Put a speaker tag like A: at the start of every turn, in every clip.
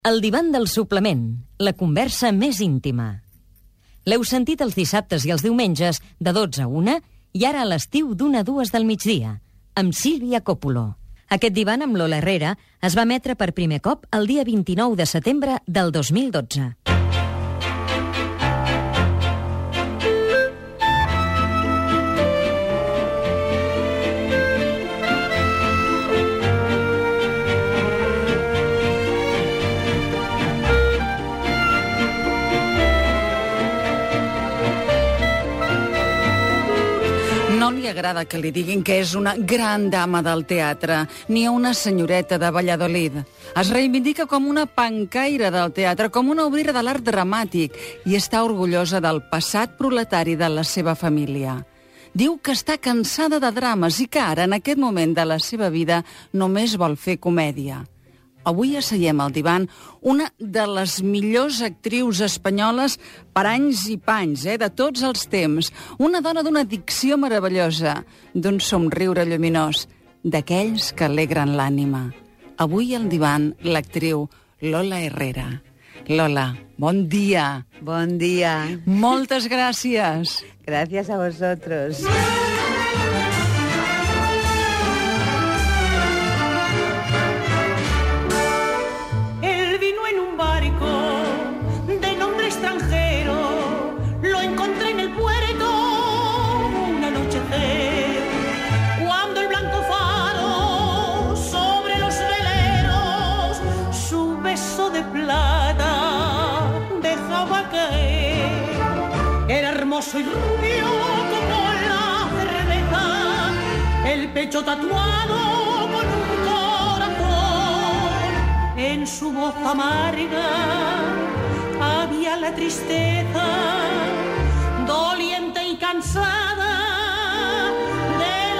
A: El divan del suplement, la conversa més íntima. L'heu sentit els dissabtes i els diumenges de 12 a 1 i ara a l'estiu d'1 a 2 del migdia, amb Sílvia Coppola. Aquest divan amb Lola Herrera es va emetre per primer cop el dia 29 de setembre del 2012.
B: No li agrada que li diguin que és una gran dama del teatre, ni una senyoreta de Valladolid. Es reivindica com una pencaire del teatre, com una obrera de l'art dramàtic, i està orgullosa del passat proletari de la seva família. Diu que està cansada de drames i que ara, en aquest moment de la seva vida, només vol fer comèdia. Avui asseiem al divan una de les millors actrius espanyoles per anys i panys, de tots els temps. Una dona d'una dicció meravellosa, d'un somriure lluminós, d'aquells que alegren l'ànima. Avui al divan l'actriu Lola Herrera. Lola, bon dia.
C: Bon dia.
B: Moltes gràcies.
C: Gracias a vosotros.
D: Hermoso y rubio como la cerveza, el pecho tatuado con un corazón. En su voz amarga había la tristeza, doliente y cansada del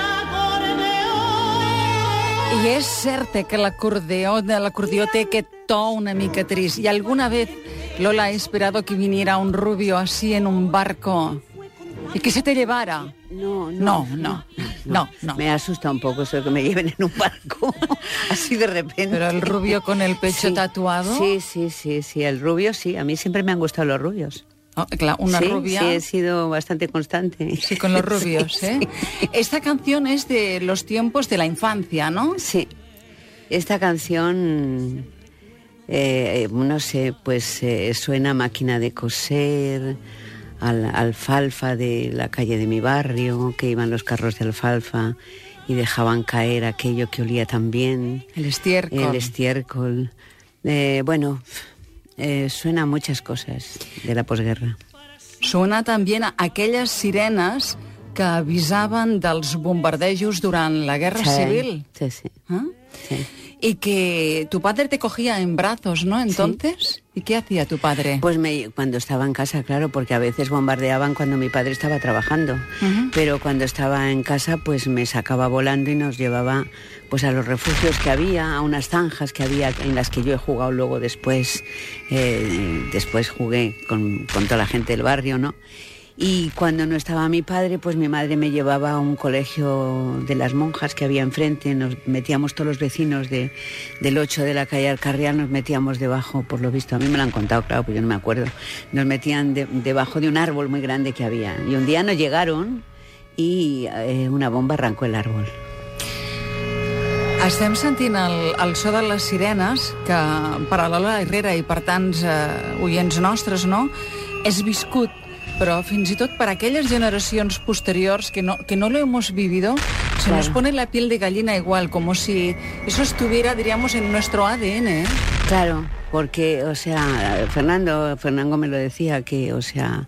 D: acordeón.
B: I és cert que l'acordió té aquest to una mica trist. I alguna vez Lola ha esperado que viniera un rubio así en un barco y que se te llevara. No.
C: Me asusta un poco eso de que me lleven en un barco, así de repente.
B: Pero el rubio con el pecho tatuado.
C: Sí, el rubio sí. A mí siempre me han gustado los rubios.
B: Oh, claro, una rubia.
C: Sí, he sido bastante constante.
B: Sí, con los rubios,
C: sí.
B: Esta canción es de los tiempos de la infancia, ¿no?
C: Sí. Esta canción, no sé, pues suena máquina de coser, alfalfa de la calle de mi barrio, que iban los carros de alfalfa y dejaban caer aquello que olía tan bien.
B: El estiércol.
C: El estiércol. Suena a muchas cosas de la posguerra.
B: Suena també a aquelles sirenes que avisaven dels bombardejos durant la Guerra Civil.
C: Sí. Sí.
B: Y que tu padre te cogía en brazos, ¿no? Entonces, ¿sí? ¿Y qué hacía tu padre?
C: Pues cuando estaba en casa, claro, porque a veces bombardeaban cuando mi padre estaba trabajando. Pero cuando estaba en casa, pues me sacaba volando y nos llevaba pues a los refugios que había, a unas zanjas que había en las que yo he jugado luego después. Después jugué con toda la gente del barrio, ¿no? Y cuando no estaba mi padre, pues mi madre me llevaba a un colegio de las monjas que había enfrente. Nos metíamos todos los vecinos del 8 de la calle Alcarrial, nos metíamos debajo, por lo visto, a mí me lo han contado, claro, pues yo no me acuerdo. Nos metían debajo de un árbol muy grande que había. Y un día nos llegaron y una bomba arrancó el árbol.
B: Estem sentint el so de les sirenes, que per a Lola Herrera i per tants oients nostres, no?, és viscut. Però fins i tot per aquelles generacions posteriors que no lo hemos vivido, se nos pone la piel de gallina igual, como si eso estuviera, diríamos, en nuestro ADN, ¿eh?
C: Claro, porque, o sea, Fernando me lo decía, que, o sea,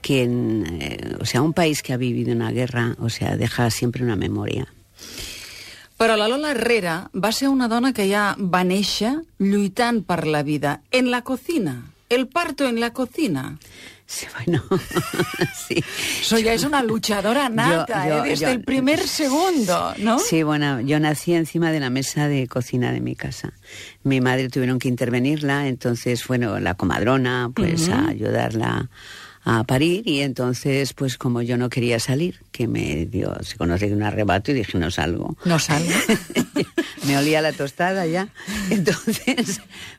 C: un país que ha vivido una guerra, o sea, deja siempre una memoria.
B: Però la Lola Herrera va ser una dona que ja va néixer lluitant per la vida. En la cocina. El parto en la cocina.
C: Sí, bueno, sí.
B: Eso ya es una luchadora nata, desde el primer segundo, ¿no?
C: Sí, bueno, yo nací encima de la mesa de cocina de mi casa. Mi madre tuvieron que intervenirla, entonces, bueno, la comadrona, pues a ayudarla a parir, y entonces, pues como yo no quería salir, que se conoce de un arrebato, y dije, no salgo.
B: No salgo.
C: Me olía la tostada ya. Entonces,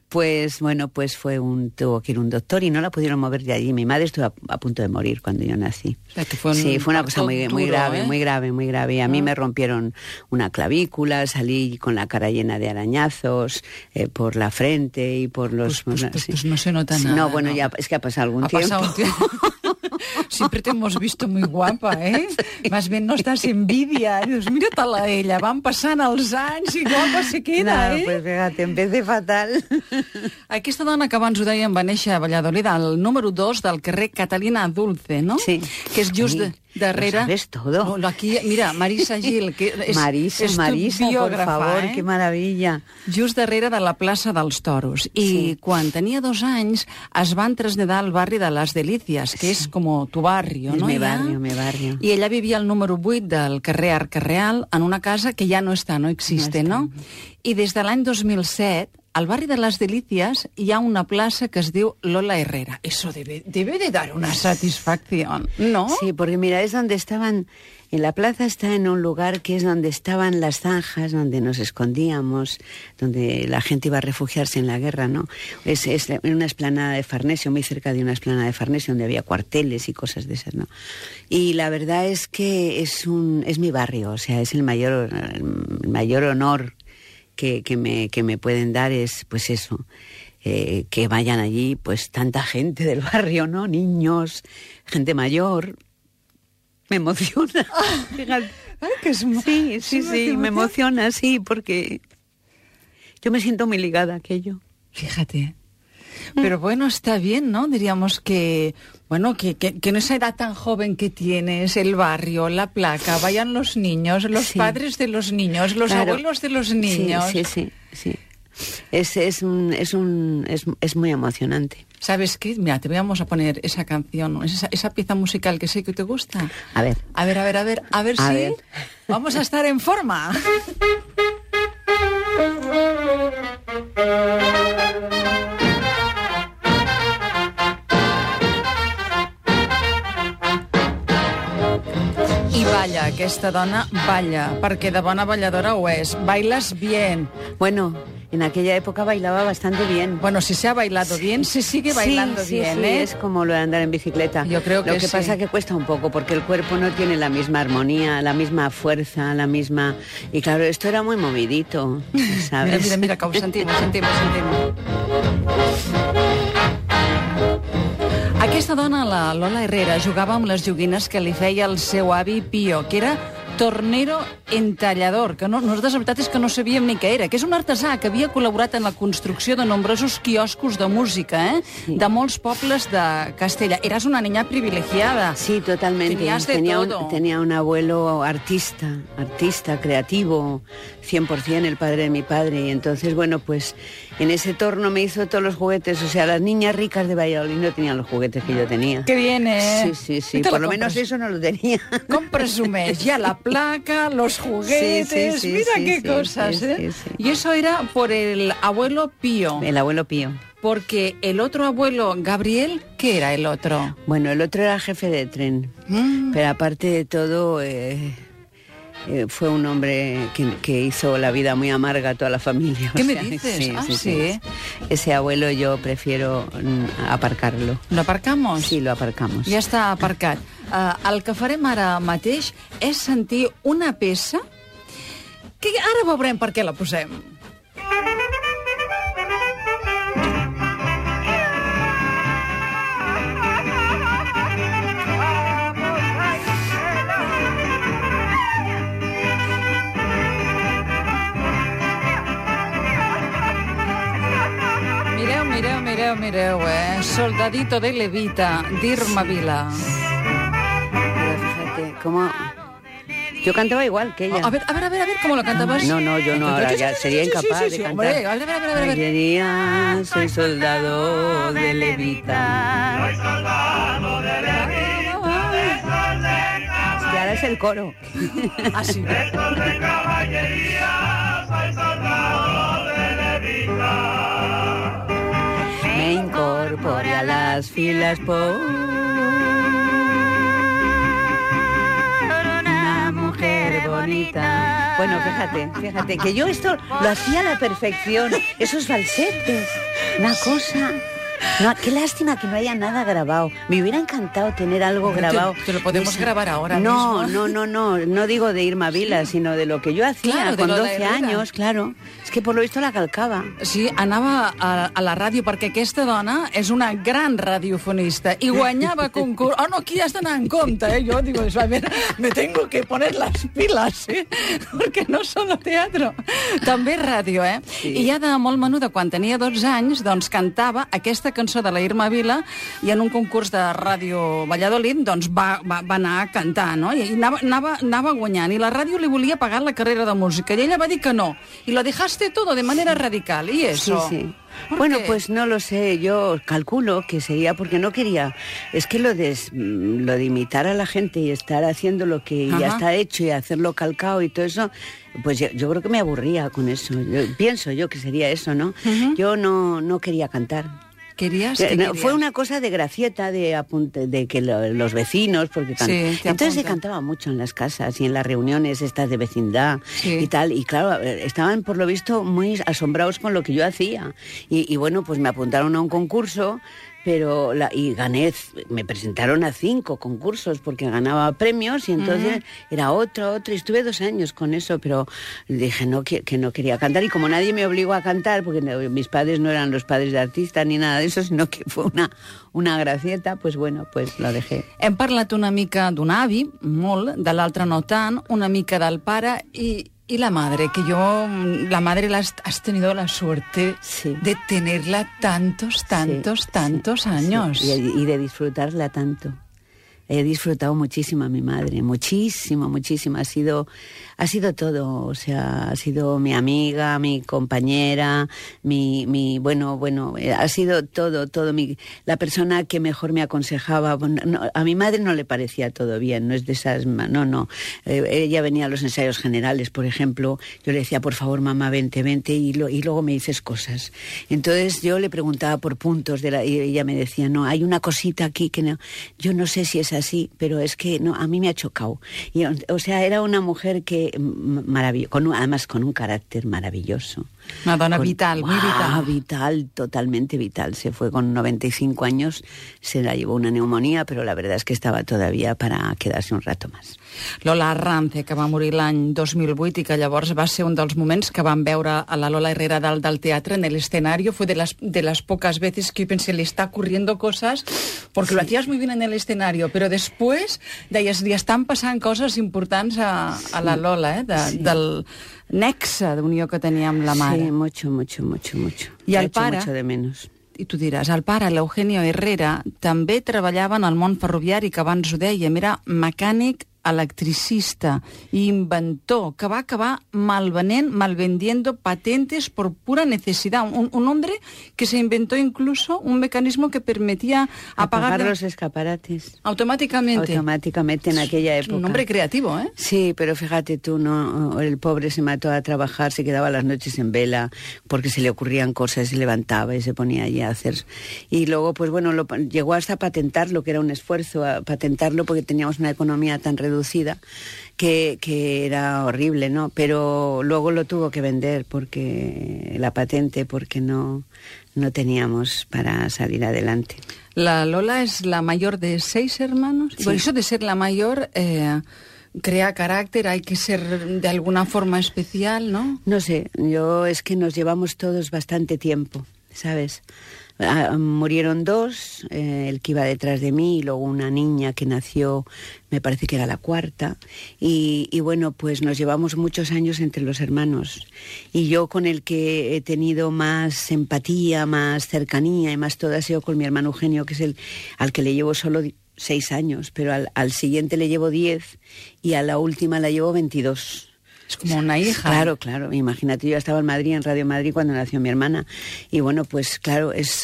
C: Pues bueno, pues tuvo que ir un doctor y no la pudieron mover de allí. Mi madre estuvo a punto de morir cuando yo nací.
B: O sea, que fue
C: fue una cosa muy
B: duro,
C: grave,
B: ¿eh?
C: muy grave. Y a mí me rompieron una clavícula, salí con la cara llena de arañazos por la frente y por los...
B: Pues no se nota nada.
C: No, bueno,
B: ¿no?
C: ya es que ha pasado algún
B: Ha
C: tiempo.
B: pasado un tiempo. Siempre te hemos visto muy guapa, ¿eh? Sí. Más bien nos das envidia. Dius, mira-te-la a ella, van passant els anys i guapa se queda,
C: No, pues fíjate, empecé fatal.
B: Aquesta dona que abans ho dèiem va néixer a Valladolid, al número 2 del carrer Catalina Dulce, no?
C: Sí.
B: Que és just darrere...
C: Lo sabes todo.
B: No, aquí, mira, Marisa Gil, que és
C: Marisa,
B: tu
C: por favor, qué maravilla.
B: Just darrere de la plaça dels Toros. I quan tenia 2 anys es van traslladar al barri de Les Delicias, que és com tu barrio,
C: Es
B: no?
C: mi barrio.
B: I ella vivia al número 8 del carrer Arca Real, en una casa que ja no està, no existe, no? I des de l'any 2007, al barri de Les Delicias hi ha una plaça que es diu Lola Herrera. Eso debe de dar una satisfacción, ¿no?
C: Sí, porque mira, es donde estaban... En la plaza está en un lugar que es donde estaban las zanjas, donde nos escondíamos, donde la gente iba a refugiarse en la guerra, ¿no? Es en una explanada de Farnesio, muy cerca de una explanada de Farnesio, donde había cuarteles y cosas de esas, ¿no? Y la verdad es que es mi barrio, o sea, es el mayor honor que me pueden dar es, pues eso, que vayan allí, pues tanta gente del barrio, ¿no? Niños, gente mayor... Me emociona. Fíjate.
B: Ay, que es
C: Sí, me emociona, sí, porque yo me siento muy ligada a aquello.
B: Fíjate. Pero bueno, está bien, ¿no? Diríamos que, bueno, que en esa edad tan joven que tienes, el barrio, la placa, vayan los niños, los padres de los niños, los abuelos de los niños.
C: Sí. Es muy emocionante.
B: ¿Sabes qué? Mira, te vamos a poner esa canción, esa pieza musical que sé que te gusta.
C: A ver si
B: vamos a estar en forma. I balla, aquesta dona balla, perquè de bona balladora ho és. Bailes bien.
C: Bueno, en aquella época bailaba bastante bien.
B: Bueno, si se ha bailado bien, se sigue bailando bien,
C: sí,
B: ¿eh?
C: Es como lo de andar en bicicleta.
B: Yo creo que
C: Lo que pasa es que cuesta un poco, porque el cuerpo no tiene la misma armonía, la misma fuerza, la misma... Y claro, esto era muy movidito, ¿sabes?
B: Mira, que ho sentim. Aquesta dona, la Lola Herrera, jugava amb les joguines que li feia el seu avi Pío, que era tornero entallador, que nosaltres la veritat és que no sabíem ni què era, que és un artesà que havia col·laborat en la construcció de nombrosos quioscos de música, de molts pobles de Castella. Eras una niña privilegiada.
C: Sí, totalmente.
B: Tenías de todo.
C: Tenía un abuelo artista, creativo, 100%, el padre de mi padre, y entonces, bueno, pues en ese torno me hizo todos los juguetes, o sea, las niñas ricas de Valladolid no tenían los juguetes que yo tenía.
B: ¡Qué bien, eh!
C: Sí, por lo menos eso no lo tenía.
B: Com presumeix? Ya la placa, los juguetes, mira qué cosas, ¿eh?
C: Sí.
B: Y eso era por el abuelo Pío.
C: El abuelo Pío.
B: Porque el otro abuelo, Gabriel, ¿qué era el otro?
C: Bueno, el otro era jefe de tren, pero aparte de todo... fue un hombre que hizo la vida muy amarga a toda la familia.
B: ¿Qué me dices? Sí.
C: Ese abuelo yo prefiero aparcarlo.
B: ¿Lo aparcamos?
C: Sí, lo aparcamos.
B: Ja està aparcat. El que farem ara mateix és sentir una peça que ara veurem per què la posem. Mireu, Soldadito de Levita, d'Irma Vila.
C: Pero fíjate, cómo... Yo cantaba igual que ella.
B: A ver, ¿cómo lo cantabas?
C: No, yo no, ahora ya sería incapaz de cantar.
B: Hombre, a ver.
C: Quería, soy soldado de Levita. Soy soldado de Levita. Y ahora es el coro.
B: Así.
D: De caballería, soy soldado de Levita.
C: Me incorporé a las filas por una mujer bonita. bonita. Bueno, fíjate, que yo esto lo hacía a la perfección. Esos falsetes, una cosa... No, qué lástima que no haya nada grabado. Me hubiera encantado tener algo grabado.
B: Te lo podemos grabar ahora mismo.
C: No digo de Irma Vila, sino de lo que yo hacía,
B: claro,
C: con 12 anys, claro. És que por lo visto la calcava.
B: Sí, anava a la ràdio, perquè aquesta dona és una gran radiofonista i guanyava concurs... Oh, no, aquí ja està anant en compte, eh? Jo digo, a ver, me tengo que poner las pilas, eh? Perquè no solo teatro. També ràdio, eh? Sí. I ja de molt menuda, quan tenia 12 anys, doncs cantava aquesta cançó de la Irma Vila i en un concurs de Ràdio Valladolid doncs va anar a cantar, no? I anava guanyant. I la ràdio li volia pagar la carrera de música i ella va dir que no. I lo dejaste todo de manera radical. ¿Y eso?
C: Sí. Bueno, pues no lo sé, yo calculo que sería porque no quería. Es que lo de imitar a la gente y estar haciendo lo que ya está hecho y hacerlo calcao y todo eso, pues yo creo que me aburría con eso. Pienso yo que sería eso, ¿no? Yo no quería cantar.
B: ¿Querías?
C: Fue una cosa de gracieta, de que los vecinos, porque entonces se cantaba mucho en las casas y en las reuniones estas de vecindad y tal, y claro, estaban por lo visto muy asombrados con lo que yo hacía, y bueno, pues me apuntaron a un concurso, pero y gané, me presentaron a 5 concursos porque ganaba premios y entonces era otro, y estuve 2 años con eso, pero dije que no quería cantar, y como nadie me obligó a cantar, porque mis padres no eran los padres de artistas ni nada de eso, sino que fue una gracieta, pues bueno, pues lo dejé.
B: Hem parlat una mica d'un avi, molt, de l'altre no tant, una mica del pare y la madre, que la madre has tenido la suerte de tenerla tantos años.
C: Sí, y de disfrutarla tanto. He disfrutado muchísimo a mi madre, muchísimo. Ha sido todo, o sea, ha sido mi amiga, mi compañera, bueno, ha sido todo, la persona que mejor me aconsejaba. A mi madre no le parecía todo bien, no es de esas, no. Ella venía a los ensayos generales, por ejemplo, yo le decía, por favor, mamá, vente, y luego me dices cosas. Entonces yo le preguntaba por puntos, y ella me decía, no, hay una cosita aquí que no, yo no sé si es así, pero es que no, a mí me ha chocado. Y, o sea, era una mujer que además con un carácter maravilloso.
B: Una dona vital, muy vital.
C: Vital, totalmente vital. Se fue con 95 años, se la llevó una neumonía, però la verdad es que estava todavía para quedarse un rato más.
B: Lola Arranz, que va morir l'any 2008 i que llavors va ser un dels moments que vam veure a la Lola Herrera dalt del teatre en el escenario. Fue de las pocas veces que yo pensé, le está ocurriendo cosas, porque lo hacías muy bien en el escenario, pero después deies, li estan passant coses importants a la Lola, del nexe d'unió que tenia amb la mare.
C: Sí, mucho.
B: I el pare,
C: mucho de menos.
B: I tu diràs, el pare, l'Eugenio Herrera, també treballava en el món ferroviari, que abans ho dèiem, era mecànic electricista i inventor, que va acabar malvendiendo patentes por pura necesidad. Un hombre que se inventó incluso un mecanismo que permitía
C: apagar los escaparates.
B: Automáticamente
C: en aquella época.
B: Un hombre creativo, ¿eh?
C: Sí, pero fíjate tú, no, el pobre se mató a trabajar, se quedaba las noches en vela porque se le ocurrían cosas, se levantaba y se ponía allí a hacer. Y luego, pues bueno, llegó hasta patentarlo, que era un esfuerzo a patentarlo porque teníamos una economía tan reducida que era horrible, ¿no? Pero luego lo tuvo que vender porque la patente, porque no teníamos para salir adelante.
B: La Lola es la mayor de 6 hermanos. Sí. Por eso de ser la mayor crea carácter, hay que ser de alguna forma especial, ¿no?
C: No sé, es que nos llevamos todos bastante tiempo, ¿sabes? Murieron 2, el que iba detrás de mí, y luego una niña que nació, me parece que era la 4ª, y bueno, pues nos llevamos muchos años entre los hermanos, y yo con el que he tenido más empatía, más cercanía y más todo ha sido con mi hermano Eugenio, que es al que le llevo solo 6 años, pero al siguiente le llevo 10 y a la última la llevo 22.
B: Es como una hija.
C: Claro. Imagínate, yo estaba en Madrid, en Radio Madrid, cuando nació mi hermana. Y bueno, pues claro, es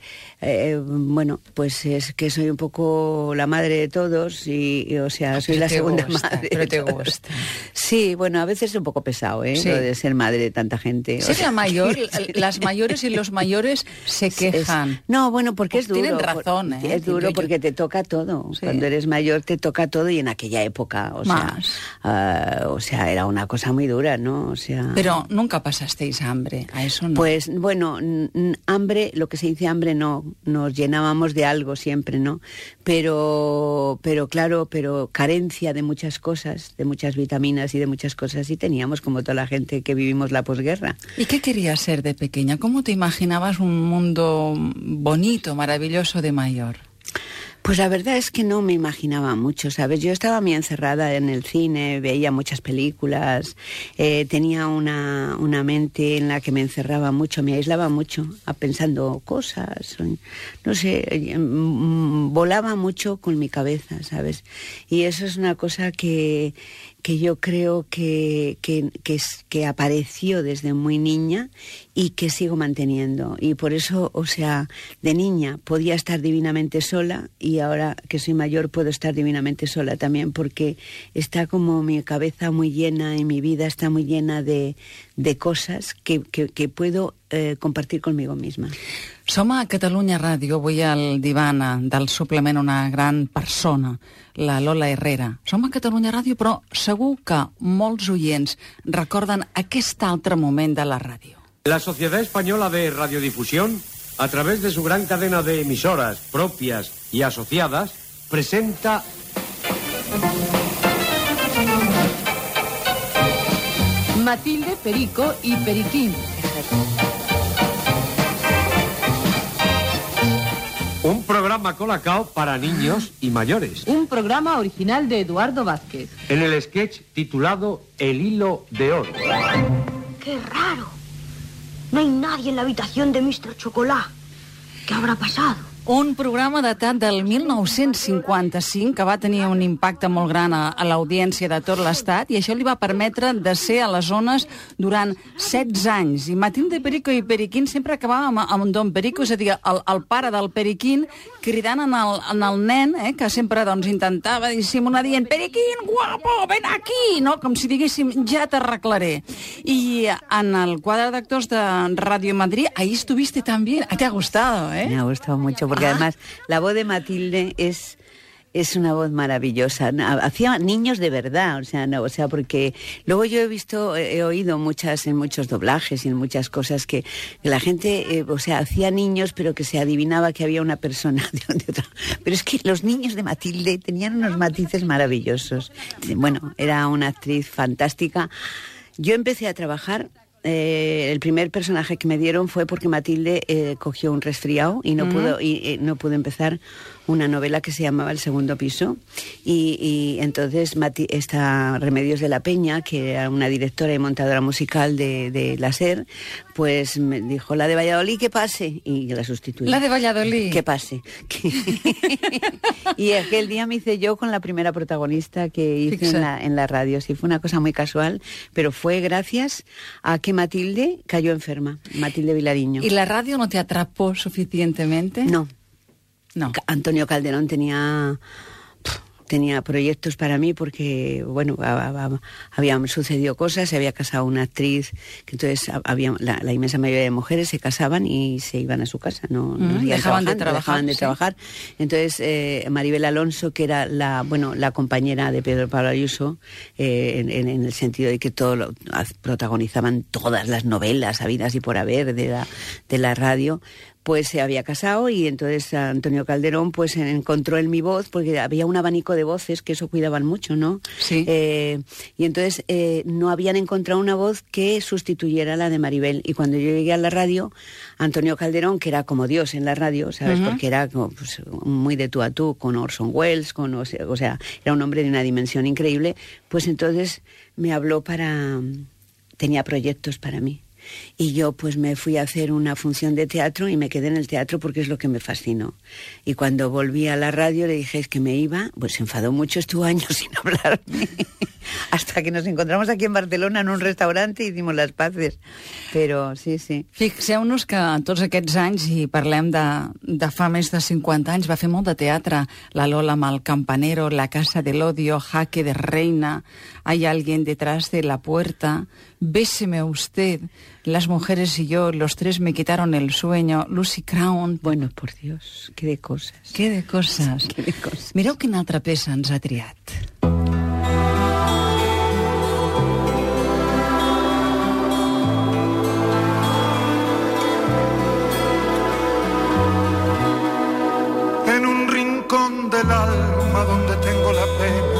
C: que soy un poco la madre de todos y o sea, soy la segunda madre.
B: Pero te gusta.
C: Sí, bueno, a veces es un poco pesado,
B: Sí.
C: Lo de ser madre de tanta gente.
B: Ser la mayor, las mayores y los mayores se quejan.
C: No, bueno, porque es duro.
B: Tienen razón, ¿eh?
C: Es duro porque te toca todo.
B: Sí.
C: Cuando eres mayor te toca todo y en aquella época, o sea, era una cosa muy dura, ¿no? O sea.
B: Pero nunca pasasteis hambre, a eso no.
C: Pues bueno, hambre, lo que se dice hambre no, nos llenábamos de algo siempre, ¿no? Pero carencia de muchas cosas, de muchas vitaminas y de muchas cosas, y teníamos como toda la gente que vivimos la posguerra.
B: ¿Y qué querías ser de pequeña? ¿Cómo te imaginabas un mundo bonito, maravilloso de mayor?
C: Pues la verdad es que no me imaginaba mucho, ¿sabes? Yo estaba muy encerrada en el cine, veía muchas películas, tenía una mente en la que me encerraba mucho, me aislaba mucho, pensando cosas, no sé, volaba mucho con mi cabeza, ¿sabes? Y eso es una cosa que yo creo que apareció desde muy niña y que sigo manteniendo. Y por eso, o sea, de niña podía estar divinamente sola y ahora que soy mayor puedo estar divinamente sola también, porque está como mi cabeza muy llena y mi vida está muy llena de cosas que puedo compartir conmigo misma.
B: Som a Catalunya Ràdio, avui al divan del suplement una gran persona, la Lola Herrera. Som a Catalunya Ràdio, però segur que molts oients recorden aquest altre moment de la ràdio.
E: La Sociedad Española de Radiodifusión, a través de su gran cadena de emisoras propias y asociadas, presenta...
F: Matilde, Perico y Periquín.
E: Un programa colacao para niños y mayores.
F: Un programa original de Eduardo Vázquez.
E: En el sketch titulado El hilo de oro.
G: ¡Qué raro! No hay nadie en la habitación de Mr. Chocolate. ¿Qué habrá pasado?
B: Un programa datat del 1955 que va tenir un impacte molt gran a l'audiència de tot l'Estat i això li va permetre de ser a les zones durant 16 anys. I Matilde, Perico i Periquín sempre acabàvem amb Don Perico, és a dir, el pare del Periquín, cridant en el nen, que sempre doncs, intentava dissimular dient «Periquín, guapo, ven aquí!», no? Com si diguéssim «ja t'arreglaré». I en el quadre d'actors de Radio Madrid, ahí estuviste también. ¿Te ha gustado, eh?
C: Me ha gustado mucho, porque además la voz de Matilde es una voz maravillosa. Hacía niños de verdad, o sea, porque luego yo he oído en muchos doblajes y en muchas cosas que la gente, hacía niños, pero que se adivinaba que había una persona de otra. Pero es que los niños de Matilde tenían unos matices maravillosos. Bueno, era una actriz fantástica. Yo empecé a trabajar. El primer personaje que me dieron fue porque Matilde cogió un resfriado y no pudo empezar una novela que se llamaba El segundo piso, y entonces esta Remedios de la Peña, que era una directora y montadora musical de la SER, pues me dijo: la de Valladolid, que pase, y la sustituí.
B: La de Valladolid.
C: Que pase. Y aquel día me hice yo con la primera protagonista que hice en la radio. Sí, fue una cosa muy casual, pero fue gracias a que Matilde cayó enferma, Matilde Vilariño.
B: ¿Y la radio no te atrapó suficientemente?
C: No.
B: Antonio
C: Calderón tenía proyectos para mí porque, bueno, habían sucedido cosas, se había casado una actriz, que entonces la inmensa mayoría de mujeres se casaban y se iban a su casa, no
B: dejaban de
C: trabajar. Entonces Maribel Alonso, que era la compañera de Pedro Pablo Ayuso, en el sentido de que protagonizaban todas las novelas habidas y por haber de la radio, pues se había casado, y entonces Antonio Calderón pues encontró en mi voz, porque había un abanico de voces, que eso cuidaban mucho, ¿no?
B: Sí.
C: Y entonces no habían encontrado una voz que sustituyera a la de Maribel. Y cuando yo llegué a la radio, Antonio Calderón, que era como Dios en la radio, ¿sabes? Porque era como, pues, muy de tú a tú con Orson Welles, o sea, era un hombre de una dimensión increíble, pues entonces me habló tenía proyectos para mí. Y yo pues me fui a hacer una función de teatro y me quedé en el teatro porque es lo que me fascinó. Y cuando volví a la radio le dije que me iba, pues se enfadó mucho, estuvo años sin hablarme. Hasta que nos encontramos aquí en Barcelona en un restaurante y hicimos las paces. Però sí, sí.
B: Fixeu-nos que tots aquests anys, i parlem de fa més de 50 anys, va fer molt de teatre. La Lola amb el Campanero, La Casa del Odio, Jaque de Reina, Hay alguien detrás de la puerta, Béseme usted, Las mujeres y yo, Los tres me quitaron el sueño, Lucy Crown...
C: Bueno, por Dios, qué de cosas.
B: Qué de coses.
C: Qué de cosas.
B: Mireu quina altra peça ens ha triat.
H: En un rincón del alma donde tengo la pena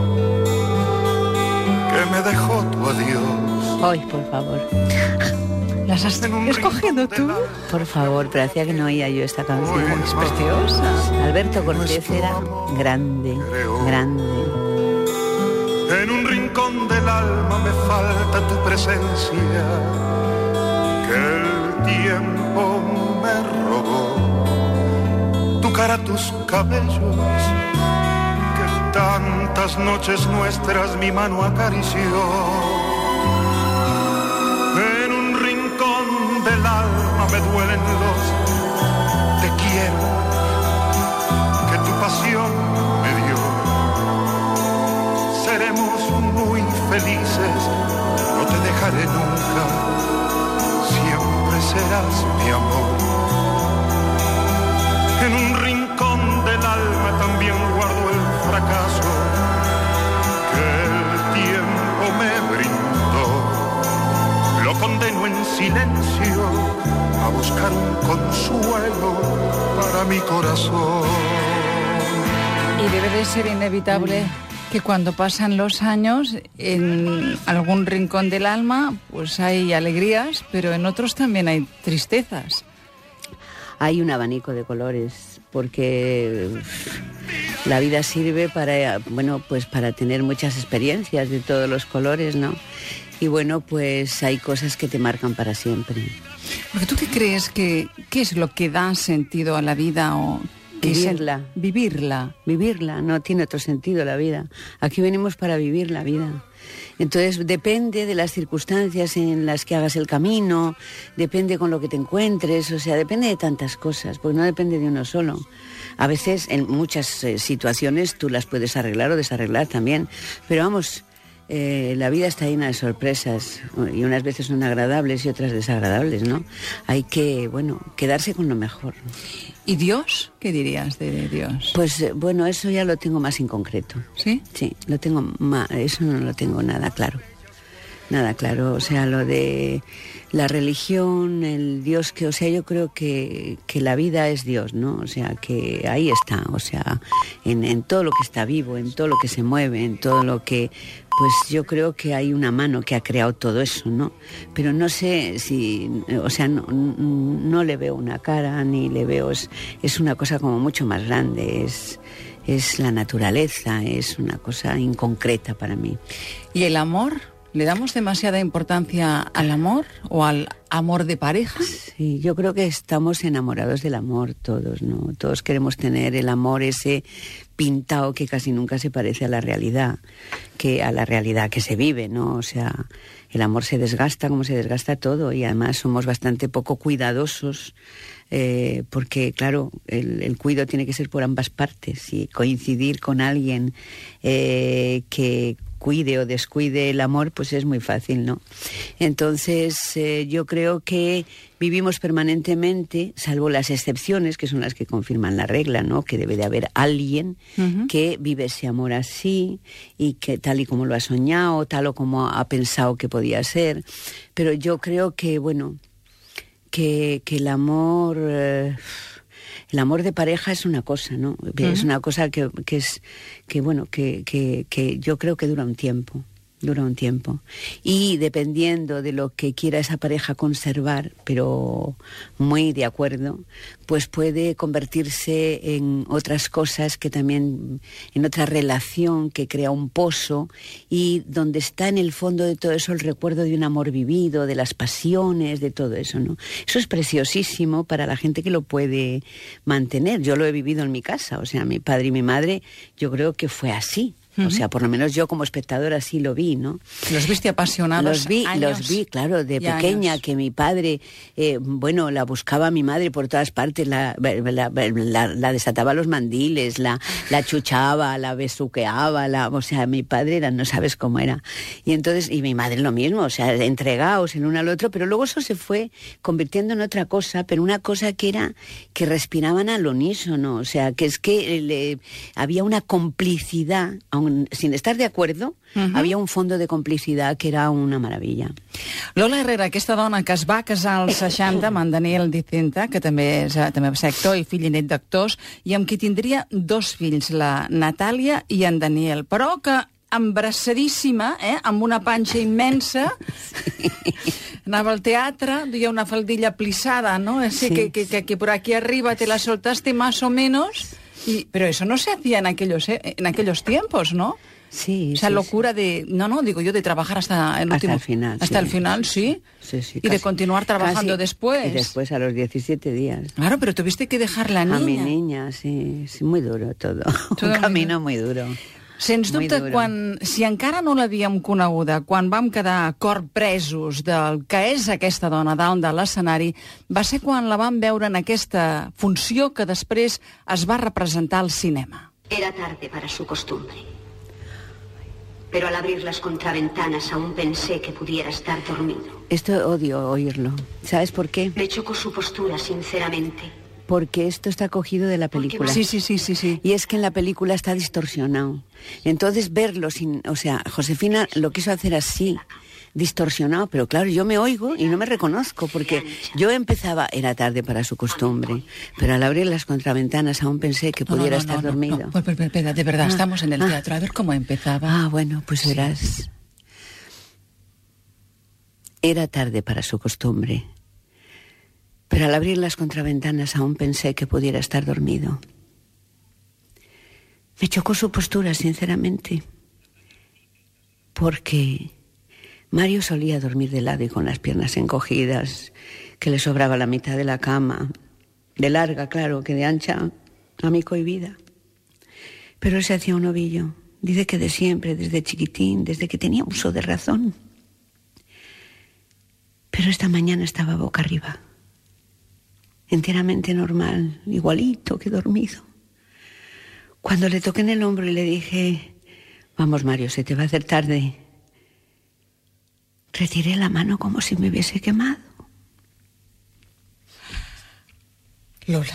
H: que me dejó tu adiós.
C: Ay, por favor.
B: Las has escogido tú.
C: Por favor, pero hacía que no oía yo esta canción.
B: Es preciosa.
C: Alberto Cortés era grande, grande.
H: En un rincón del alma me falta tu presencia, que el tiempo me robó. Tu cara, tus cabellos, que tantas noches nuestras mi mano acarició. En un rincón del alma me duelen los te quiero que tu pasión me dio. Seremos muy felices, no te dejaré nunca, siempre serás mi amor. En un rincón del alma también guardo el fracaso que el tiempo me brindó. Lo condeno en silencio a buscar un consuelo para mi corazón.
B: Y debe de ser inevitable que cuando pasan los años, en algún rincón del alma, pues hay alegrías, pero en otros también hay tristezas.
C: Hay un abanico de colores, porque la vida sirve para, bueno, pues para tener muchas experiencias de todos los colores, ¿no? Y bueno, pues hay cosas que te marcan para siempre.
B: Porque tú qué crees que qué es lo que da sentido a la vida o
C: Vivirla. Vivirla, no tiene otro sentido la vida. Aquí venimos para vivir la vida. Entonces depende de las circunstancias en las que hagas el camino, depende con lo que te encuentres, o sea, depende de tantas cosas, porque no depende de uno solo. A veces en muchas situaciones tú las puedes arreglar o desarreglar también, pero vamos, la vida está llena de sorpresas y unas veces son agradables y otras desagradables, ¿no? Hay que, bueno, quedarse con lo mejor.
B: ¿Y Dios? ¿Qué dirías de Dios?
C: Pues bueno, eso ya lo tengo más inconcreto.
B: ¿Sí?
C: Sí, lo tengo más, eso no lo tengo nada claro. Nada claro, o sea, lo de la religión, el Dios, que, o sea, yo creo que la vida es Dios, ¿no? O sea, que ahí está, o sea, en todo lo que está vivo, en todo lo que se mueve, en todo lo que... Pues yo creo que hay una mano que ha creado todo eso, ¿no? Pero no sé si... O sea, no le veo una cara, ni le veo... Es una cosa como mucho más grande, es la naturaleza, es una cosa inconcreta para mí.
B: ¿Y el amor? ¿Le damos demasiada importancia al amor o al amor de pareja?
C: Sí, yo creo que estamos enamorados del amor todos, ¿no? Todos queremos tener el amor ese pintado que casi nunca se parece a la realidad que se vive, ¿no? O sea, el amor se desgasta como se desgasta todo y además somos bastante poco cuidadosos porque, claro, el cuidado tiene que ser por ambas partes y coincidir con alguien que cuide o descuide el amor, pues es muy fácil, ¿no? Entonces, yo creo que vivimos permanentemente, salvo las excepciones, que son las que confirman la regla, ¿no? Que debe de haber alguien que vive ese amor así y que tal y como lo ha soñado, tal o como ha pensado que podía ser. Pero yo creo que, bueno, que el amor... El amor de pareja es una cosa, ¿no? Es una cosa que yo creo que dura un tiempo. Dura un tiempo. Y dependiendo de lo que quiera esa pareja conservar, pero muy de acuerdo, pues puede convertirse en otras cosas que también, en otra relación que crea un pozo y donde está en el fondo de todo eso el recuerdo de un amor vivido, de las pasiones, de todo eso, ¿no? Eso es preciosísimo para la gente que lo puede mantener. Yo lo he vivido en mi casa, o sea, mi padre y mi madre, yo creo que fue así. O sea, por lo menos yo como espectadora así lo vi, ¿no?
B: ¿Los viste apasionados?
C: Los vi, claro, de pequeña, años. Que mi padre, la buscaba a mi madre por todas partes, la desataba los mandiles, la chuchaba, la besuqueaba, o sea, mi padre era, no sabes cómo era. Y entonces, y mi madre lo mismo, o sea, entregados el uno al otro, pero luego eso se fue convirtiendo en otra cosa, pero una cosa que era que respiraban al unísono, o sea, que es que había una complicidad, aun sin estar de acuerdo, había un fondo de complicidad que era una maravilla.
B: Lola Herrera, aquesta dona que es va casar als 60 amb en Daniel Dicenta, que també va ser actor i fill i net d'actors, i amb qui tindria 2 fills, la Natàlia i en Daniel, però que embrassadíssima, amb una panxa immensa, anava al teatre, duia una faldilla plissada, ¿no? Así sí. que por aquí arriba te la soltaste más o menos... Pero eso no se hacía en aquellos tiempos, ¿no?
C: Sí.
B: Esa locura de, digo yo, de trabajar hasta el último...
C: Hasta el final,
B: sí.
C: Sí,
B: y casi, de continuar trabajando después.
C: Y después a los 17 días.
B: Claro, pero tuviste que dejar la niña.
C: A mi niña, sí, muy duro todo. Un camino muy duro.
B: Sens dubte, si encara no l'havíem coneguda, quan vam quedar corpresos del que és aquesta dona dalt de l'escenari, va ser quan la vam veure en aquesta funció que després es va representar al cinema.
I: Era tarde para su costumbre. Pero al abrir las contraventanas aún pensé que pudiera estar dormido.
C: Esto odio oírlo. ¿Sabes por qué?
I: Me chocó su postura, sinceramente.
C: Porque esto está cogido de la película.
B: Sí.
C: Y es que en la película está distorsionado. Entonces verlo Josefina lo quiso hacer así, distorsionado, pero claro, yo me oigo y no me reconozco, porque yo empezaba, era tarde para su costumbre, pero al abrir las contraventanas aún pensé que pudiera estar dormido.
B: No. Espera, de verdad, estamos en el teatro, a ver cómo empezaba.
C: Bueno, pues verás. Era tarde para su costumbre, pero al abrir las contraventanas aún pensé que pudiera estar dormido. Me chocó su postura, sinceramente, porque Mario solía dormir de lado y con las piernas encogidas, que le sobraba la mitad de la cama, de larga, claro, que de ancha, a mí cohibida. Pero él se hacía un ovillo, dice que de siempre, desde chiquitín, desde que tenía uso de razón. Pero esta mañana estaba boca arriba, enteramente normal, igualito que dormido. Cuando le toqué en el hombro y le dije, vamos Mario, se te va a hacer tarde, retiré la mano como si me hubiese quemado.
B: Lola.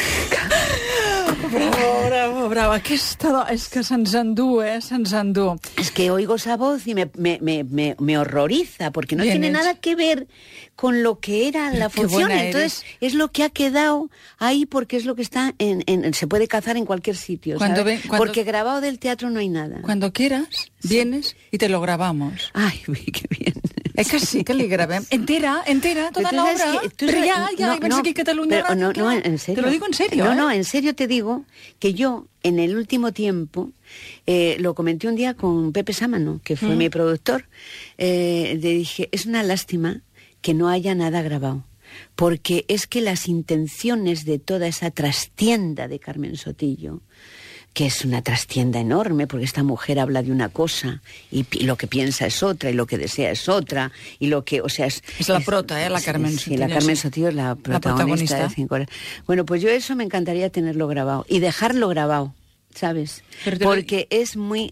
B: Bravo. Aquesta dona, és que se'ns endú, se'ns endú.
C: Es que oigo esa voz y me horroriza, porque no tiene nada que ver con lo que era la función. Entonces, es lo que ha quedado ahí porque es lo que está se puede cazar en cualquier sitio, ¿sabes? Porque grabado del teatro no hay nada.
B: Cuando quieras, vienes y te lo grabamos.
C: Ay, qué bien.
B: És que sí que li gravem. Entera, toda la obra. Pero ya, ven aquí Cataluña Radio.
C: No, en serio.
B: Te lo digo en serio.
C: No, en serio te digo que yo, en el último tiempo, lo comenté un día con Pepe Sámano, que fue mi productor, le dije, es una lástima que no haya nada grabado, porque es que las intenciones de toda esa trastienda de Carmen Sotillo, que es una trastienda enorme, porque esta mujer habla de una cosa y lo que piensa es otra y lo que desea es otra y lo que, es
B: la prota, la Carmen Sotillo.
C: Sí, la Carmen Sotillo es la protagonista de 5 horas. Bueno, pues yo eso me encantaría tenerlo grabado y dejarlo grabado, ¿sabes? Porque es muy,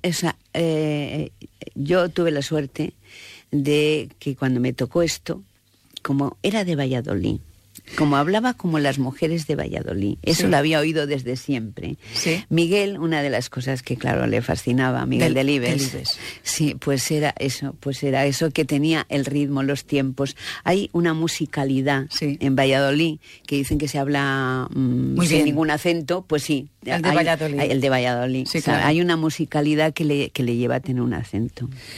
C: yo tuve la suerte de que cuando me tocó esto, como era de Valladolid, como hablaba como las mujeres de Valladolid, eso lo había oído desde siempre.
B: Sí.
C: Miguel, una de las cosas que claro le fascinaba a Miguel Delibes, sí, pues era eso que tenía el ritmo, los tiempos. Hay una musicalidad en Valladolid que dicen que se habla sin ningún acento, pues sí.
B: El de Valladolid.
C: Sí, claro. Hay una musicalidad que le lleva a tener un acento.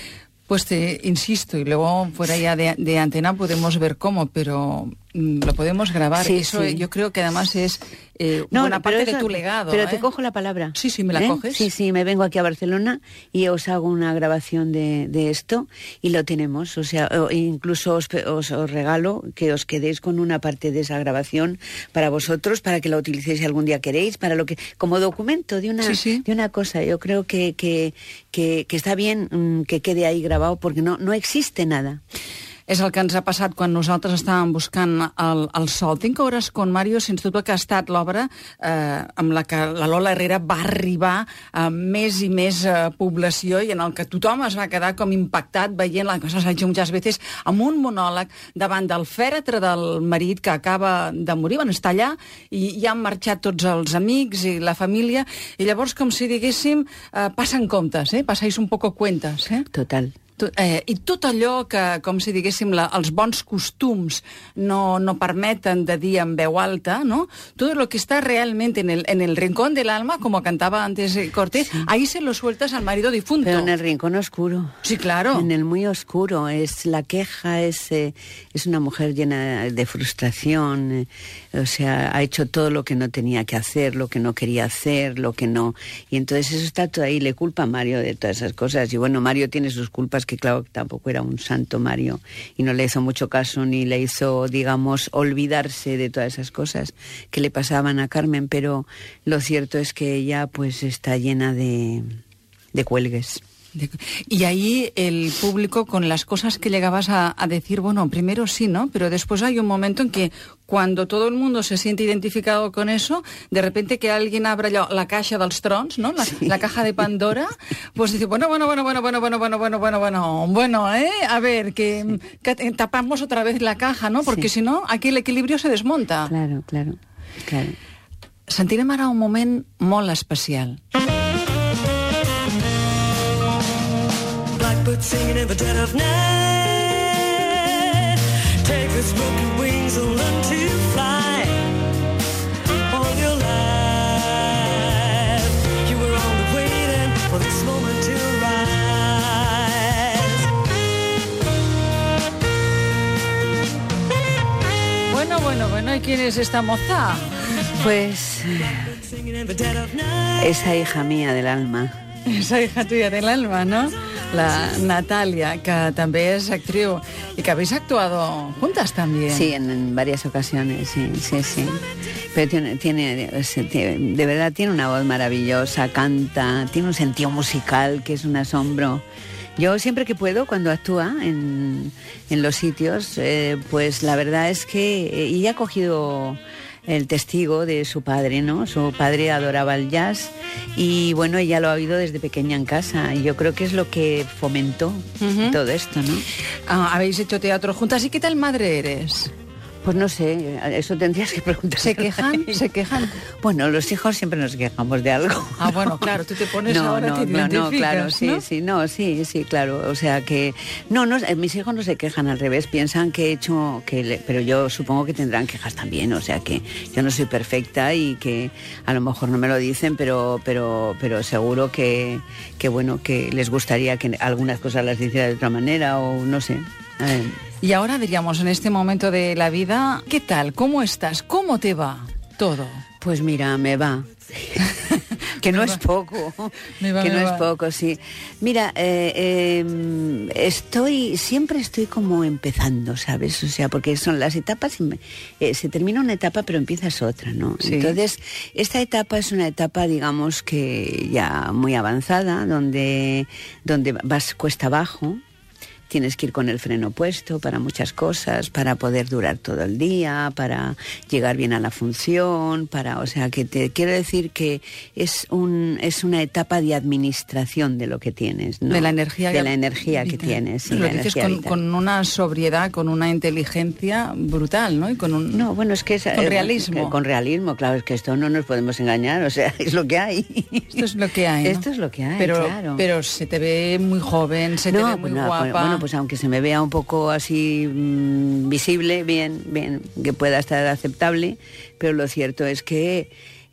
B: Pues te insisto, y luego fuera ya de antena podemos ver cómo, pero lo podemos grabar.
C: Sí,
B: eso
C: sí.
B: Yo creo que además es buena parte de tu legado.
C: Pero te cojo la palabra.
B: Sí, me la coges.
C: Sí, me vengo aquí a Barcelona y os hago una grabación de esto y lo tenemos. O sea, incluso os regalo que os quedéis con una parte de esa grabación para vosotros, para que la utilicéis si algún día queréis, para lo que como documento de una cosa. Yo creo que está bien que quede ahí grabado porque no existe nada.
B: És el que ens ha passat quan nosaltres estàvem buscant el sol. Tinc hores con Mario, sens dubte que ha estat l'obra amb la que la Lola Herrera va arribar a més i més població i en el que tothom es va quedar com impactat veient la cosa s'ha hecho muchas veces amb un monòleg davant del fèretre del marit que acaba de morir, van estar allà i ja han marxat tots els amics i la família i llavors com si diguéssim passen comptes, passáis un poco cuentas.
C: Total.
B: I tot allò que, com si diguéssim, els bons costums no permeten de dir en veu alta, ¿no? Todo lo que está realmente en el rincón del alma, como cantaba antes Cortés, sí. Ahí se lo sueltas al marido difunto.
C: Pero en el rincón oscuro.
B: Sí, claro.
C: En el muy oscuro. Es la queja, es una mujer llena de frustración, o sea, ha hecho todo lo que no tenía que hacer, lo que no quería hacer, lo que no... Y entonces eso está todo ahí, le culpa a Mario de todas esas cosas. Y bueno, Mario tiene sus culpas, que claro, tampoco era un santo Mario y no le hizo mucho caso ni le hizo, digamos, olvidarse de todas esas cosas que le pasaban a Carmen, pero lo cierto es que ella pues está llena de cuelgues.
B: Y ahí el público, con las cosas que llegabas a decir, bueno, primero sí, ¿no? Pero después hay un momento en que cuando todo el mundo se siente identificado con eso, de repente que alguien abra la caja dels trons, ¿no? La caja de Pandora, pues dice, bueno, a ver, que tapamos otra vez la caja, ¿no? Porque si no, aquí el equilibrio se desmonta.
C: Claro.
B: Sentirem ara un moment molt especial.
J: Blackbird singing in the dead of night. Take those broken wings and learn to fly. All your life you were only waiting for this moment to rise.
B: Bueno, ¿y quién es esta moza?
C: Pues esa hija mía del alma.
B: Esa hija tuya del alma, ¿no? La Natalia, que també és actriu y que habéis actuado juntas también.
C: Sí, en varias ocasiones, sí. Pero de verdad tiene una voz maravillosa, canta, tiene un sentido musical que es un asombro. Yo siempre que puedo, cuando actúa en los sitios, pues la verdad es que ella ha cogido el testigo de su padre, ¿no? Su padre adoraba el jazz y bueno, ella lo ha oído desde pequeña en casa y yo creo que es lo que fomentó todo esto, ¿no?
B: Habéis hecho teatro juntas. ¿Y qué tal madre eres?
C: Pues no sé, eso tendrías que preguntar.
B: ¿Se quejan?
C: Bueno, los hijos siempre nos quejamos de algo.
B: Ah, bueno, claro, tú te pones ahora, te identificas,
C: claro,
B: ¿no?
C: Sí, claro, o sea que... No, mis hijos no se quejan, al revés, piensan que he hecho... pero yo supongo que tendrán quejas también, o sea que yo no soy perfecta y que a lo mejor no me lo dicen, pero seguro que bueno, que les gustaría que algunas cosas las hiciera de otra manera o no sé.
B: Y ahora diríamos, en este momento de la vida, ¿qué tal? ¿Cómo estás? ¿Cómo te va todo?
C: Pues mira, me va. Que no es poco. Es poco, sí. Mira, siempre estoy como empezando, ¿sabes? O sea, porque son las etapas, se termina una etapa pero empiezas otra, ¿no? Sí. Entonces, esta etapa es una etapa, digamos, que ya muy avanzada, donde vas cuesta abajo. Tienes que ir con el freno puesto para muchas cosas, para poder durar todo el día, para llegar bien a la función, o sea, que te quiero decir que es una etapa de administración de lo que tienes, ¿no?
B: De la energía
C: que tienes. Sí,
B: lo dices con una sobriedad, con una inteligencia brutal, ¿no? Y
C: no, bueno, es que
B: con realismo.
C: Con realismo, claro, es que esto no nos podemos engañar, o sea, es lo que hay.
B: Esto es lo que hay, ¿no?
C: Esto es lo que hay, claro.
B: Pero se te ve muy joven, te ve muy guapa.
C: Bueno, pues aunque se me vea un poco así visible, bien, que pueda estar aceptable, pero lo cierto es que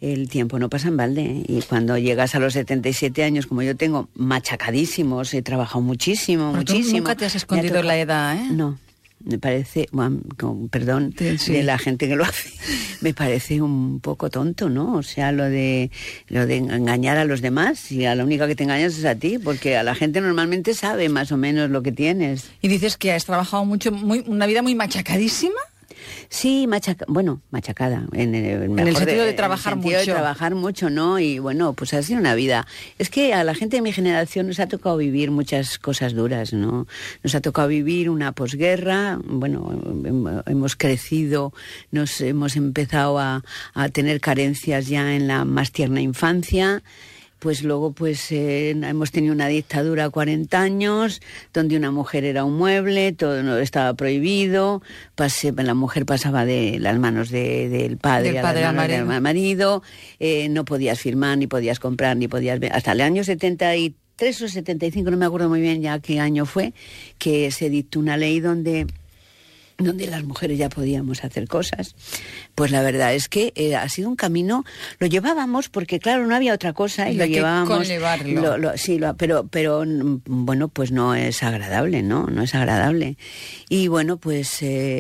C: el tiempo no pasa en balde. Y cuando llegas a los 77 años, como yo tengo, machacadísimos, he trabajado muchísimo,
B: pero
C: muchísimo.
B: Tú nunca te has escondido en la edad, ¿eh?
C: No. Me parece, bueno, con perdón
B: sí,
C: de la gente que lo hace, me parece un poco tonto, ¿no? O sea, lo de engañar a los demás, y a la única que te engañas es a ti, porque a la gente normalmente sabe más o menos lo que tienes.
B: Y dices que has trabajado mucho, una vida muy machacadísima.
C: Sí, machacada. En el
B: sentido de trabajar mucho.
C: De trabajar mucho, ¿no? Y bueno, pues ha sido una vida. Es que a la gente de mi generación nos ha tocado vivir muchas cosas duras, ¿no? Nos ha tocado vivir una posguerra, bueno, hemos crecido, nos hemos empezado a tener carencias ya en la más tierna infancia. Pues luego pues hemos tenido una dictadura 40 años, donde una mujer era un mueble, todo estaba prohibido, la mujer pasaba de las manos del padre a las manos del marido, no podías firmar, ni podías comprar, ni podías ver, hasta el año 73 o 75, no me acuerdo muy bien ya qué año fue, que se dictó una ley donde las mujeres ya podíamos hacer cosas. Pues la verdad es que ha sido un camino, lo llevábamos porque claro, no había otra cosa y lo llevábamos. Pero bueno, pues no es agradable, ¿no? No es agradable. Y bueno, pues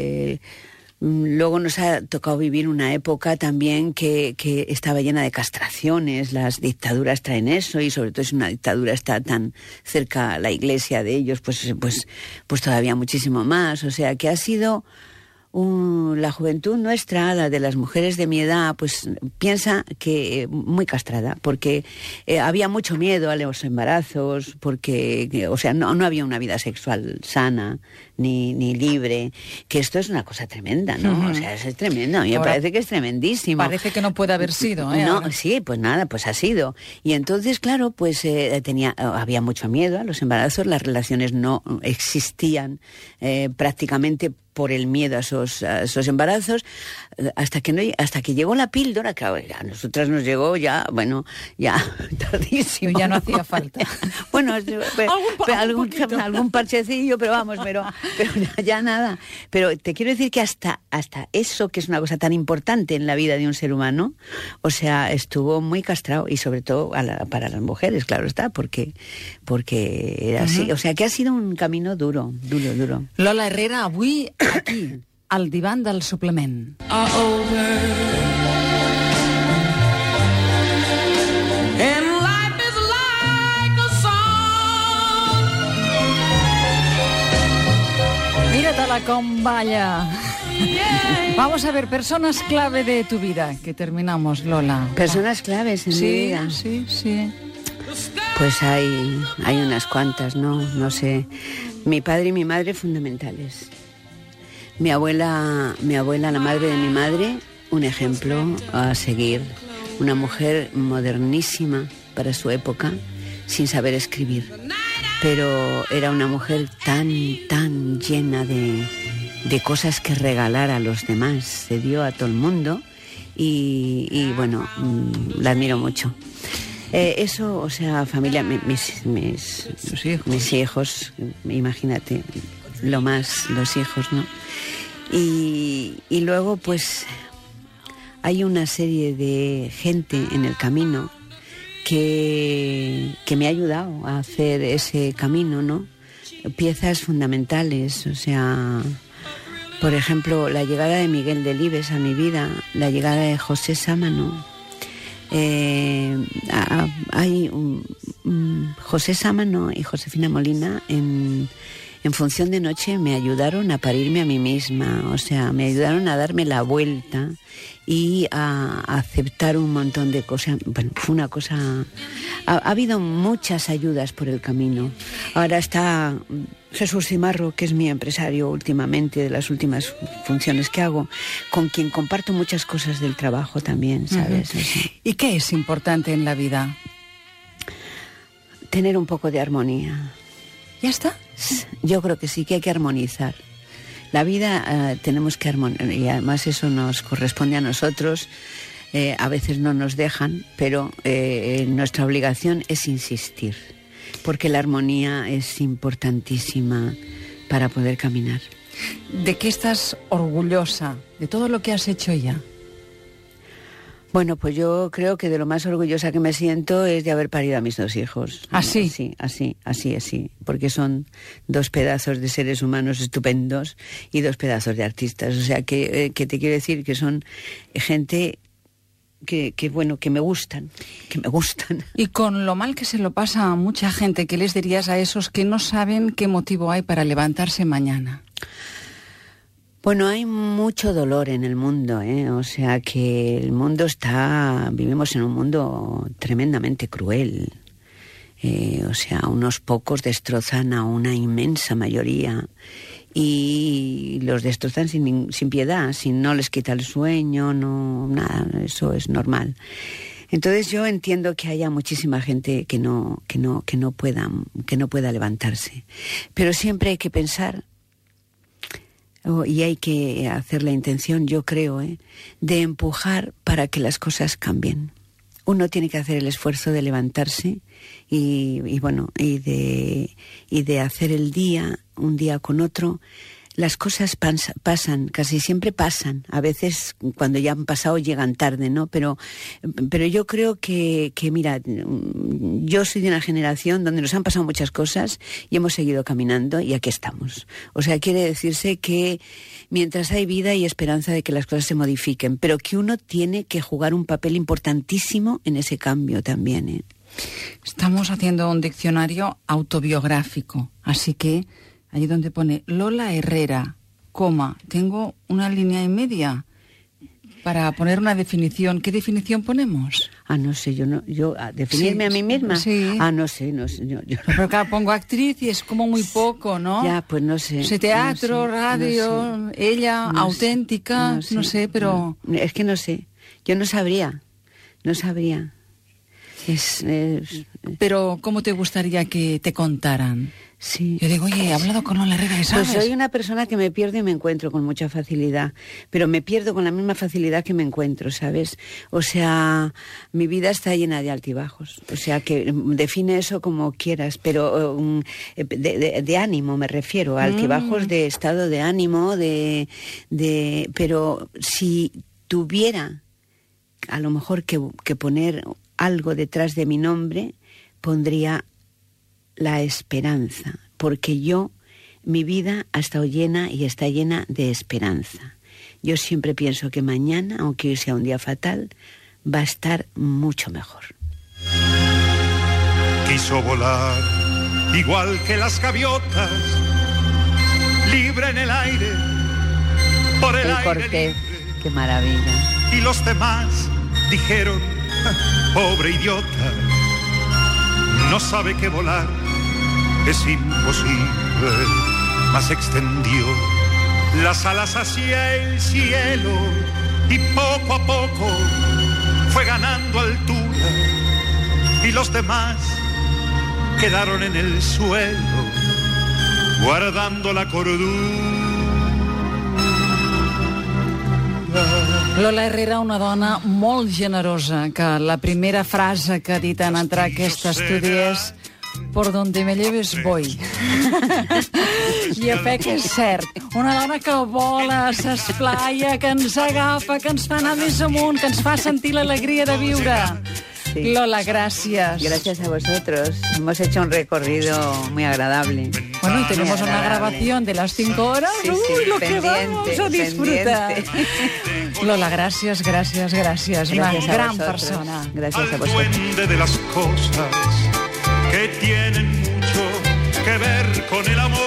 C: luego nos ha tocado vivir una época también que estaba llena de castraciones. Las dictaduras traen eso, y sobre todo si una dictadura está tan cerca la iglesia de ellos, pues todavía muchísimo más. O sea que ha sido la juventud nuestra, la de las mujeres de mi edad, pues piensa que muy castrada, porque había mucho miedo a los embarazos, porque, o sea, no había una vida sexual sana ni libre, que esto es una cosa tremenda, ¿no? Uh-huh. O sea, es tremendo, a mí me parece que es tremendísimo.
B: Parece que no puede haber sido, ¿eh?
C: No, sí, pues nada, pues ha sido. Y entonces, claro, pues había mucho miedo a los embarazos, las relaciones no existían prácticamente por el miedo a esos embarazos, hasta que llegó la píldora, que a nosotras nos llegó ya tardísimo.
B: Ya no hacía falta.
C: Bueno, algún parchecillo, pero vamos, pero ya nada. Pero te quiero decir que hasta eso, que es una cosa tan importante en la vida de un ser humano, o sea, estuvo muy castrado, y sobre todo para las mujeres, claro está, porque era así. O sea, que ha sido un camino duro.
B: Lola Herrera, avui aquí, al divan del suplement. Míratela com balla. Vamos a ver, personas clave de tu vida, que terminamos, Lola.
C: Personas claves en mi vida.
B: Sí.
C: Pues hay unas cuantas, ¿no? No sé. Mi padre y mi madre fundamentales. Mi abuela, la madre de mi madre, un ejemplo a seguir. Una mujer modernísima para su época, sin saber escribir. Pero era una mujer tan llena de cosas que regalar a los demás. Se dio a todo el mundo y bueno, la admiro mucho. Eso, o sea, familia, mis hijos, imagínate, los hijos, ¿no? Y luego, pues, hay una serie de gente en el camino que me ha ayudado a hacer ese camino, ¿no? Piezas fundamentales, o sea, por ejemplo, la llegada de Miguel Delibes a mi vida, la llegada de José Sámano. Hay José Sámano y Josefina Molina en Función de Noche me ayudaron a parirme a mí misma, o sea, me ayudaron a darme la vuelta y a aceptar un montón de cosas. Bueno, fue una cosa... Ha habido muchas ayudas por el camino. Ahora está Jesús Cimarro, que es mi empresario últimamente, de las últimas funciones que hago, con quien comparto muchas cosas del trabajo también, ¿sabes?
B: Uh-huh. ¿Y qué es importante en la vida?
C: Tener un poco de armonía.
B: ¿Ya está?
C: Yo creo que sí, que hay que armonizar. La vida tenemos que armonizar, y además eso nos corresponde a nosotros. A veces no nos dejan, pero nuestra obligación es insistir, porque la armonía es importantísima para poder caminar.
B: ¿De qué estás orgullosa? ¿De todo lo que has hecho ya?
C: Bueno, pues yo creo que de lo más orgullosa que me siento es de haber parido a mis 2 hijos.
B: ¿Así?
C: Sí, así, porque son 2 pedazos de seres humanos estupendos y 2 pedazos de artistas. O sea, que te quiero decir que son gente que me gustan.
B: Y con lo mal que se lo pasa a mucha gente, ¿qué les dirías a esos que no saben qué motivo hay para levantarse mañana?
C: Bueno, hay mucho dolor en el mundo, o sea que vivimos en un mundo tremendamente cruel. O sea, unos pocos destrozan a una inmensa mayoría y los destrozan sin piedad, no les quita el sueño, no nada, eso es normal. Entonces yo entiendo que haya muchísima gente que no pueda levantarse, pero siempre hay que pensar. Y hay que hacer la intención, yo creo, de empujar para que las cosas cambien. Uno tiene que hacer el esfuerzo de levantarse y de hacer el día, un día con otro. Las cosas pasan, casi siempre pasan. A veces cuando ya han pasado llegan tarde, ¿no? Pero yo creo que mira, yo soy de una generación donde nos han pasado muchas cosas y hemos seguido caminando y aquí estamos. O sea, quiere decirse que mientras hay vida hay esperanza de que las cosas se modifiquen, pero que uno tiene que jugar un papel importantísimo en ese cambio también,
B: Estamos haciendo un diccionario autobiográfico, así que allí donde pone Lola Herrera, tengo una línea y media para poner una definición. ¿Qué definición ponemos?
C: No sé, definirme a mí misma.
B: Sí.
C: No sé.
B: Pero claro, pongo actriz y es como muy poco, ¿no?
C: Ya, pues no sé.
B: Teatro, radio, ella, auténtica, no sé, pero...
C: Es que no sé, yo no sabría.
B: Pero, ¿cómo te gustaría que te contaran?
C: Sí.
B: Yo digo, oye, he hablado con Lola Herrera, ¿sabes?
C: Pues soy una persona que me pierdo y me encuentro con mucha facilidad, pero me pierdo con la misma facilidad que me encuentro, ¿sabes? O sea, mi vida está llena de altibajos, o sea, que define eso como quieras, pero de ánimo me refiero, altibajos de estado de ánimo, pero si tuviera a lo mejor que poner algo detrás de mi nombre, pondría la esperanza, porque mi vida ha estado llena y está llena de esperanza. Yo siempre pienso que mañana, aunque hoy sea un día fatal, va a estar mucho mejor.
H: Quiso volar igual que las gaviotas, libre en el aire, por el aire
C: Cortés,
H: libre.
C: qué maravilla.
H: Y los demás dijeron, pobre idiota, no sabe que volar es imposible, mas extendió las alas hacia el cielo y poco a poco fue ganando altura y los demás quedaron en el suelo guardando la cordura.
B: Lola Herrera, una dona molt generosa, que la primera frase que ha dit en entrar a aquest estudi és «Por donde me lleves voy». I a fe que és cert. Una dona que vola, s'esplaia, que ens agafa, que ens fa anar més amunt, que ens fa sentir l'alegria de viure. Sí. Lola, gracias.
C: Gracias a vosotros. Hemos hecho un recorrido muy agradable.
B: Bueno, y tenemos una grabación de las 5 horas.
C: Sí,
B: Uy, lo que vamos a disfrutar.
C: Pendiente.
B: Lola, gracias.
C: Gracias
B: Una
C: a
B: gran
C: vosotros.
B: persona.
C: Gracias a
H: Al
C: vosotros.
H: duende de las cosas que tienen mucho que ver con el amor.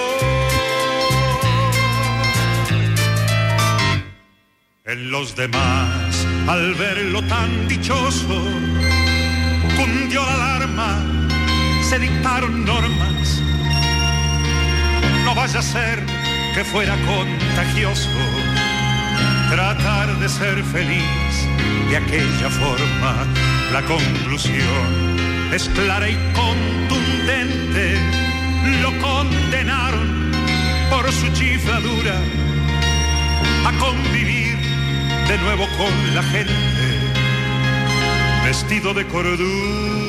H: En los demás, al verlo tan dichoso, cundió la alarma, se dictaron normas. No vaya a ser que fuera contagioso tratar de ser feliz de aquella forma. La conclusión es clara y contundente. Lo condenaron por su chifladura a convivir de nuevo con la gente, vestido de cordura.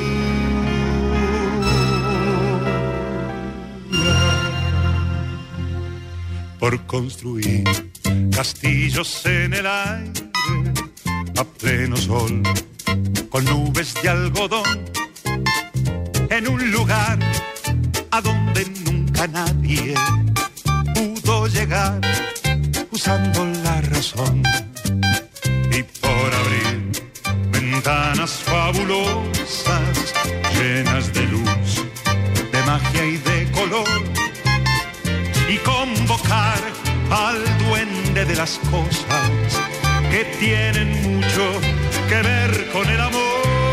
H: Por construir castillos en el aire, a pleno sol, con nubes de algodón, en un lugar a donde nunca nadie pudo llegar, usando la razón. Y por abrir ventanas fabulosas, llenas de luz, de magia y de color, y convocar al duende de las cosas que tienen mucho que ver con el amor.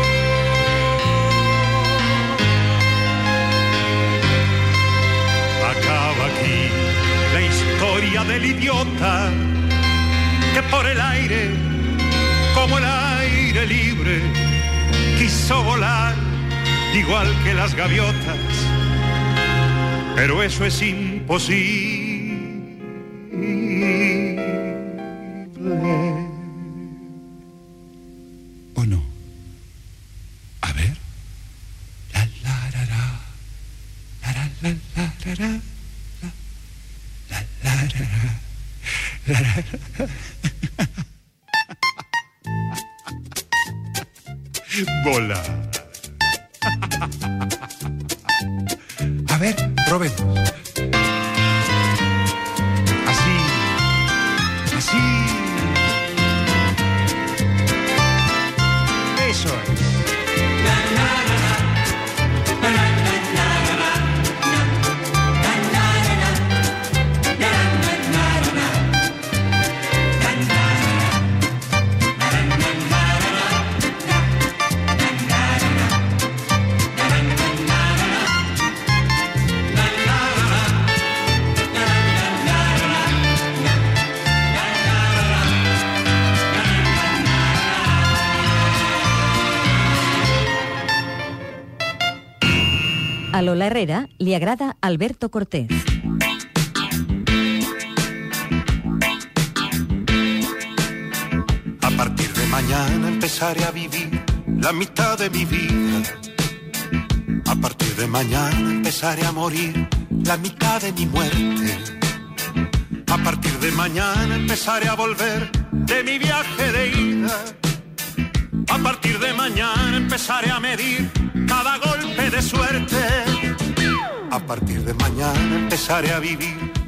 H: Acaba aquí la historia del idiota que por el aire, como el aire libre, quiso volar igual que las gaviotas, pero eso es imposible. ¿O no? A ver. La la la la. La la la la la. La la la la. Bola. A ver, probemos. Así. Así. Eso es.
A: A Lola Herrera li agrada Alberto Cortés.
H: A partir de mañana empezaré a vivir la mitad de mi vida. A partir de mañana empezaré a morir la mitad de mi muerte. A partir de mañana empezaré a volver de mi viaje de ida. A partir de mañana empezaré a medir cada golpe de suerte. A partir de mañana empezaré a vivir